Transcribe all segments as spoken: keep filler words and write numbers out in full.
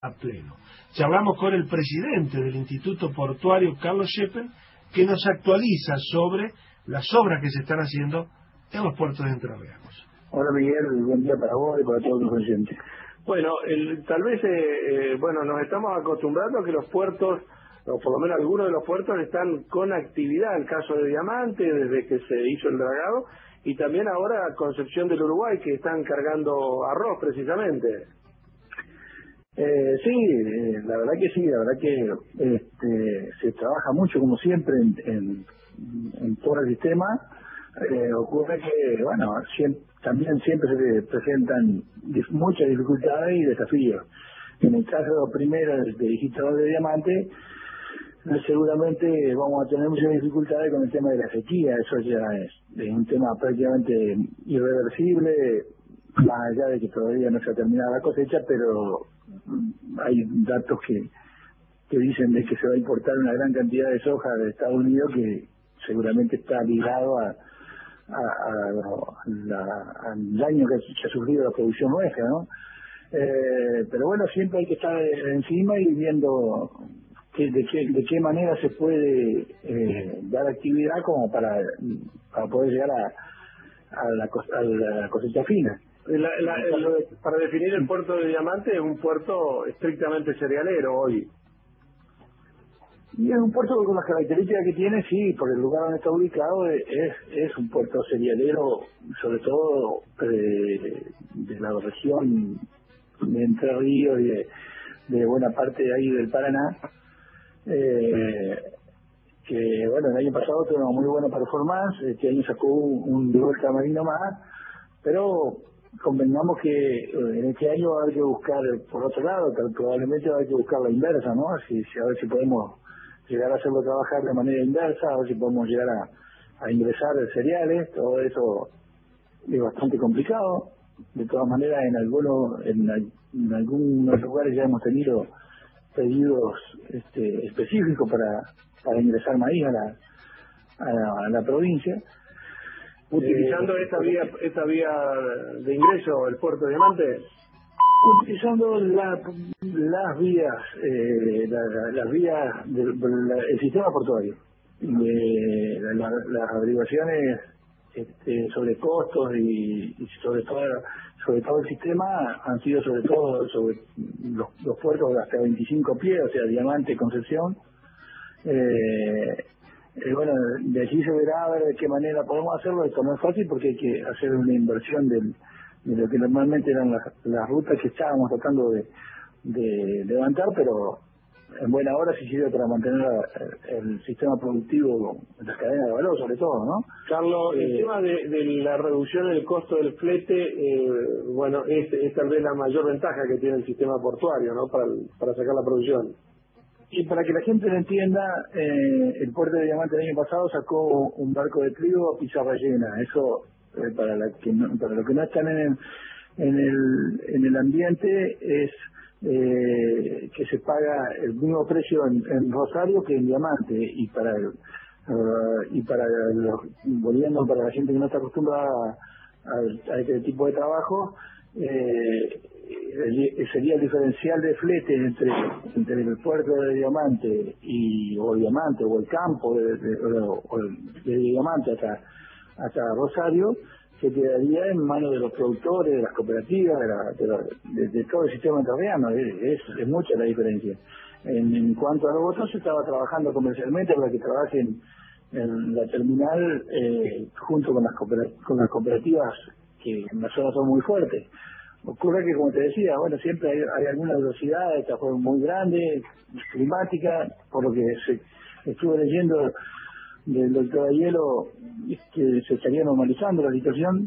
a pleno. Charlamos con el presidente del Instituto Portuario, Carlos Schepen, que nos actualiza sobre las obras que se están haciendo en los puertos de Entre Ríos. Hola Miguel, buen día para vos y para todos los oyentes. Bueno, el, tal vez, eh, eh, bueno, nos estamos acostumbrando a que los puertos, o por lo menos algunos de los puertos, están con actividad. El caso de Diamante, desde que se hizo el dragado, y también ahora Concepción del Uruguay, que están cargando arroz precisamente. Eh, sí, eh, la verdad que sí, la verdad que este, se trabaja mucho, como siempre, en, en, en todo el sistema. Eh, ocurre que, bueno, siempre, también siempre se presentan muchas dificultades y desafíos. En el caso primero de digitador de Diamante, seguramente vamos a tener muchas dificultades con el tema de la sequía. Eso ya es, es un tema prácticamente irreversible, más allá de que todavía no se ha terminado la cosecha, pero hay datos que, que dicen de que se va a importar una gran cantidad de soja de Estados Unidos, que seguramente está ligado a, a, a, la, al daño que ha sufrido la producción nuestra, ¿no? Eh, pero bueno, siempre hay que estar encima y viendo que, de, qué, de qué manera se puede eh, dar actividad como para, para poder llegar a, a, la, a la cosecha fina. La, la, el, para definir el puerto de Diamante, es un puerto estrictamente cerealero hoy. Y es un puerto con las características que tiene, sí, por el lugar donde está ubicado, es, es un puerto cerealero, sobre todo de, de la región de Entre Ríos y de, de buena parte de ahí del Paraná. Eh, que bueno, el año pasado tuvo una muy buena performance, este año sacó un, un vuelta marino más, pero convengamos que en este año va a haber que buscar, por otro lado, probablemente va a haber que buscar la inversa, ¿no? Si, si, a ver si podemos llegar a hacerlo trabajar de manera inversa, a ver si podemos llegar a, a ingresar cereales. Todo eso es bastante complicado. De todas maneras, en algunos en, en algunos lugares ya hemos tenido pedidos este, específicos para, para ingresar maíz a la, a la, a la provincia. Utilizando eh, esta vía esta vía de ingreso, el puerto de Diamante. Utilizando la, las vías, eh, la, la, las vías del de, sistema portuario. De, la, la, las averiguaciones este, sobre costos y, y sobre todo sobre todo el sistema han sido sobre todo sobre los, los puertos de hasta veinticinco pies, o sea, Diamante, Concepción. Eh, Eh, bueno, de allí se verá a ver de qué manera podemos hacerlo. Esto no es fácil porque hay que hacer una inversión del, de lo que normalmente eran las, las rutas que estábamos tratando de, de levantar, pero en buena hora sí sirve para mantener el, el sistema productivo, las cadenas de valor sobre todo, ¿no? Carlos, eh, el tema de, de la reducción del costo del flete, eh, bueno, es, es tal vez la mayor ventaja que tiene el sistema portuario, ¿no? Para, para sacar la producción. Y para que la gente lo entienda, eh, el puerto de Diamante el año pasado sacó un barco de trigo a pizarra llena. Eso, eh, para, la que no, para los que no están en el, en el, en el ambiente, es eh, que se paga el mismo precio en, en Rosario que en Diamante. Y para el, uh, y para los, volviendo para la gente que no está acostumbrada a, a, a este tipo de trabajo, eh, sería el diferencial de flete entre, entre el puerto de Diamante y o Diamante o el campo de, de, o de Diamante hasta hasta Rosario, que quedaría en manos de los productores, de las cooperativas, de, la, de, la, de, de todo el sistema entrerriano. Es, es mucha la diferencia. En, en cuanto a los otros, se estaba trabajando comercialmente para que trabajen en la terminal eh, junto con las, con las cooperativas que en la zona son muy fuertes. Ocurre que, como te decía, bueno, siempre hay, hay alguna velocidad, esta fue muy grande, climática, por lo que se, estuve leyendo del doctor Ayelo que se estaría normalizando la situación,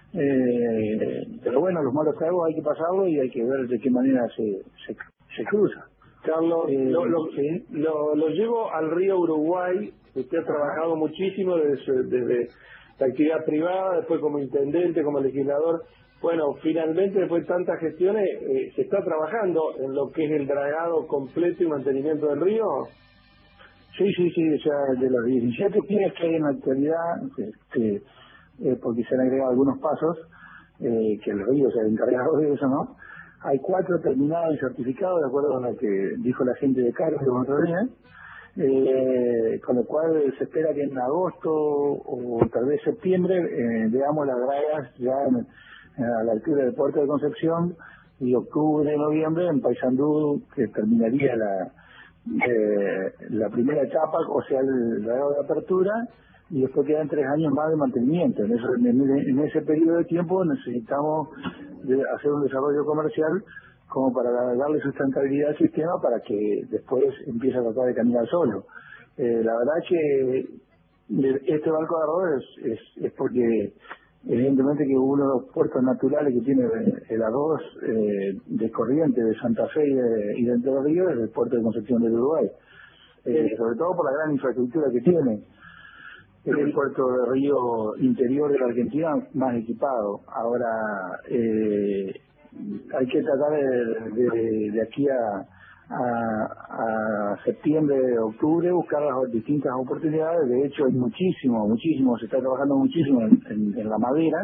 eh, pero bueno, los malos tragos hay que pasarlo y hay que ver de qué manera se, se, se cruza. Carlos, eh, lo, lo, ¿sí? lo, lo llevo al río Uruguay. Usted ha trabajado muchísimo desde, desde la actividad privada, después como intendente, como legislador. Bueno, finalmente, después de tantas gestiones, eh, ¿se está trabajando en lo que es el dragado completo y mantenimiento del río? Sí, sí, sí, o sea, de los diecisiete pies que hay en la actualidad, este, eh, porque se han agregado algunos pasos, eh, que el río se ha encargado de eso, ¿no? hay cuatro terminados y certificados, de acuerdo con lo que dijo la gente de Carlos el otro día, eh, con lo cual se espera que en agosto o tal vez septiembre eh, veamos las dragas ya en, a la altura del puerto de Concepción, y octubre, noviembre en Paysandú, que terminaría la eh, la primera etapa, o sea, el dragado de apertura, y después quedan tres años más de mantenimiento. En, eso, en, en ese periodo de tiempo necesitamos de hacer un desarrollo comercial como para darle sustentabilidad al sistema para que después empiece a tratar de caminar solo. Eh, la verdad que este barco de arroz es, es, es porque evidentemente que uno de los puertos naturales que tiene el arroz eh, de corriente de Santa Fe y de, y de Entre Ríos es el puerto de Concepción del Uruguay, eh, sobre todo por la gran infraestructura que tiene. Es el puerto de río interior de la Argentina más equipado. Ahora eh, hay que tratar de, de, de aquí a, a, a septiembre, octubre, buscar las distintas oportunidades. De hecho hay muchísimo, muchísimo, se está trabajando muchísimo en, en, en la madera,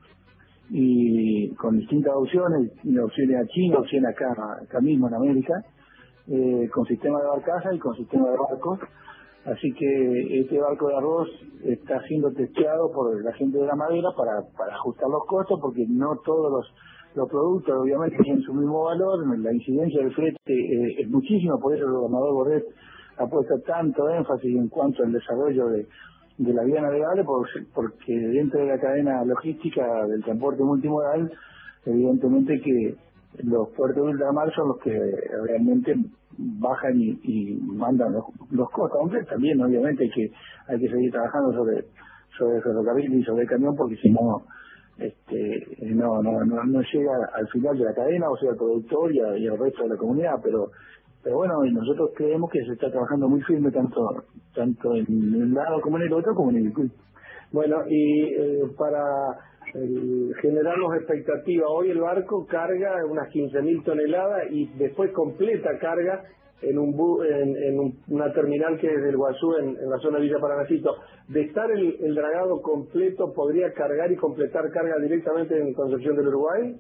y con distintas opciones, opciones a China, opciones acá, acá mismo en América, eh, con sistema de barcaza y con sistema de barcos. Así que este barco de arroz está siendo testeado por la gente de la madera para, para ajustar los costos, porque no todos los, los productos obviamente tienen su mismo valor. La incidencia del flete eh, es muchísima, por eso el gobernador Bordet ha puesto tanto énfasis en cuanto al desarrollo de, de la vía navegable, porque dentro de la cadena logística del transporte multimodal, evidentemente que los puertos de ultramar son los que realmente bajan y, y mandan los, los costos, aunque también obviamente hay que hay que seguir trabajando sobre sobre el ferrocarril y sobre el camión, porque si no este no no no, no llega al final de la cadena, o sea, al productor y, a, y al resto de la comunidad. pero pero bueno, y nosotros creemos que se está trabajando muy firme tanto tanto en un lado como en el otro, como en el club. Bueno, y eh, para eh, generarnos expectativa, hoy el barco carga unas quince mil toneladas y después completa carga en un bu en, en un, una terminal que es del Guazú, en, en la zona de Villa Paranacito. De estar el, el dragado completo, ¿podría cargar y completar carga directamente en Concepción del Uruguay?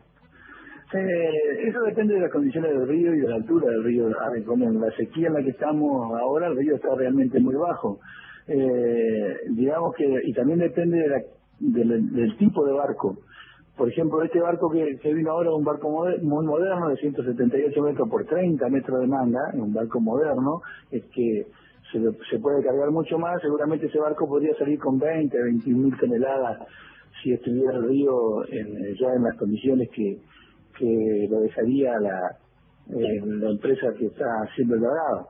Eh, eso depende de las condiciones del río y de la altura del río. A ver, como en la sequía en la que estamos ahora, el río está realmente muy bajo. Eh, digamos que, y también depende de la, del, del tipo de barco. Por ejemplo, este barco que, que vino ahora es un barco moder, muy moderno, de ciento setenta y ocho metros por treinta metros de manga, un barco moderno, es que se, se puede cargar mucho más. Seguramente ese barco podría salir con veinte, veintiún mil toneladas si estuviera el río en, ya en las condiciones que que lo dejaría la, eh, la empresa que está haciendo el dragado.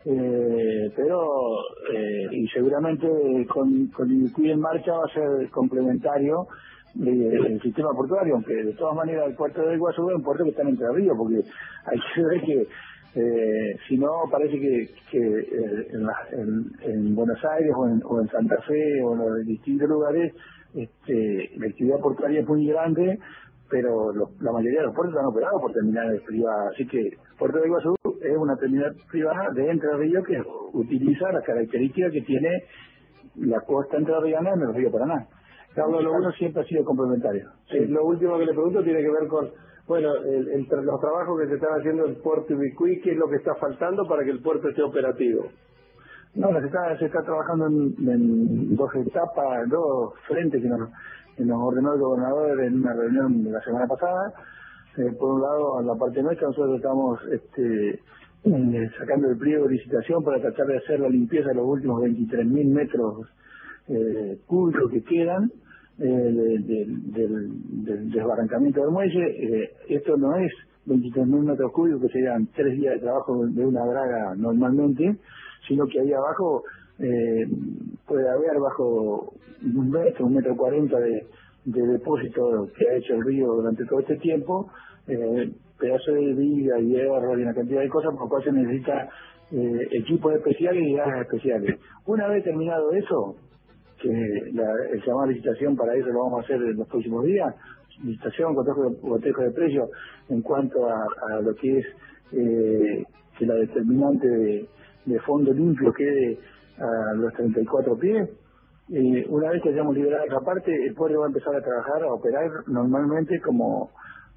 Eh, pero, eh, y seguramente con, con el I C U I en marcha va a ser complementario eh, el sistema portuario, aunque de todas maneras el puerto de Iguazú es un puerto que está en Entre Ríos, porque hay que ver que eh, si no parece que, que eh, en, la, en, en Buenos Aires o en, o en Santa Fe o en los distintos lugares este, la actividad portuaria es muy grande, pero lo, la mayoría de los puertos están operados por terminales privadas. Así que Puerto de Iguazú es una terminal privada de Entre Ríos que utiliza las características que tiene la costa entrerriana en el río Paraná. Carlos, lo uno siempre ha sido complementario. Sí. Eh, lo último que le pregunto tiene que ver con, bueno, el, el, los trabajos que se están haciendo en el puerto de I C U I, ¿qué es lo que está faltando para que el puerto esté operativo? No, se está, se está trabajando en, en dos etapas, dos frentes que nos, que nos ordenó el gobernador en una reunión de la semana pasada. Eh, por un lado, en la parte nuestra, nosotros estamos este, eh, sacando el pliego de licitación para tratar de hacer la limpieza de los últimos veintitrés mil metros eh, cúbicos que quedan eh, de, de, del, del desbarrancamiento del muelle. Eh, esto no es veintitrés mil metros cúbicos, que serían tres días de trabajo de una draga normalmente, sino que ahí abajo eh, puede haber bajo un metro, un metro cuarenta de, de depósito que ha hecho el río durante todo este tiempo, eh, pedazos de viga, hierro y una cantidad de cosas, por lo cual se necesita eh, equipos especiales y gases especiales. Una vez terminado eso, que la, el llamado a licitación para eso lo vamos a hacer en los próximos días, licitación, cotejo de, cotejo de precios en cuanto a, a lo que es eh, que la determinante de de fondo limpio quede a los treinta y cuatro pies. Eh, una vez que hayamos liberado esa parte, el pueblo va a empezar a trabajar, a operar normalmente como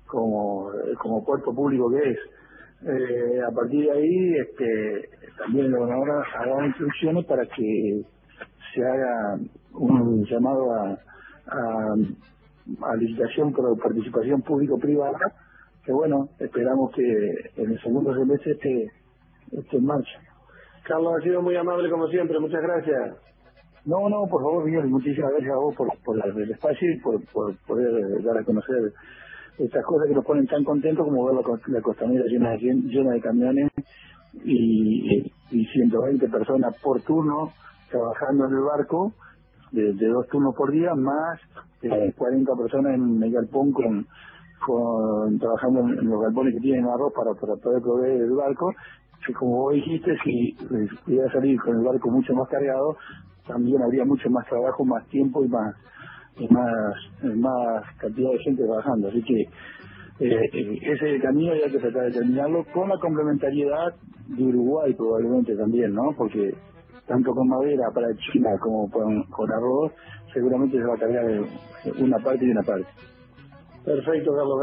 como, como puerto público que es. Eh, a partir de ahí, este, también el gobernador ha dado instrucciones para que se haga un llamado a, a, a licitación por participación público-privada, que bueno, esperamos que en el segundo semestre esté, esté en marcha. Carlos, ha sido muy amable como siempre, muchas gracias. No, no, por favor, Miguel, muchísimas gracias a vos por, por la, el espacio y por, por poder dar a conocer estas cosas que nos ponen tan contentos como ver la, la costanera llena de, llena de camiones y, y ciento veinte personas por turno trabajando en el barco, de, de dos turnos por día, más eh, cuarenta personas en el galpón con, con trabajando en, en los galpones que tienen arroz para, para poder proveer el barco, que como vos dijiste, si pudiera salir con el barco mucho más cargado, también habría mucho más trabajo, más tiempo y más y más, más cantidad de gente trabajando. Así que eh, ese camino ya hay que tratar de terminarlo con la complementariedad de Uruguay probablemente también, ¿no? Porque tanto con madera para China como con, con arroz, seguramente se va a cargar una parte y una parte. Perfecto, Carlos.